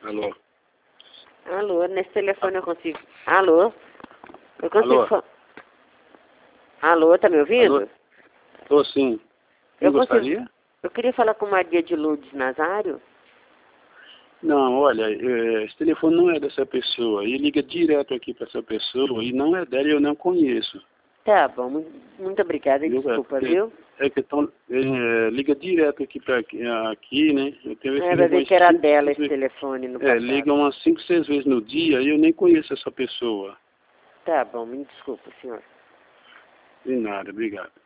Alô? Alô, nesse telefone eu consigo... Alô? Eu consigo Alô? falar... Alô, tá me ouvindo? Alô? Tô sim. Quem Eu gostaria? consigo... Eu queria falar com Maria de Lourdes Nazário. Não, olha, esse telefone não é dessa pessoa. E liga direto aqui para essa pessoa e não é dela e eu não conheço. Tá bom, muito obrigada, Viu? desculpa, viu? É que liga direto aqui para aqui, né? Eu tenho esse Vai ver que era dela esse vezes, telefone no passado. liga umas 5, 6 vezes no dia e eu nem conheço essa pessoa. Tá bom, me desculpa, senhor. De nada, obrigado.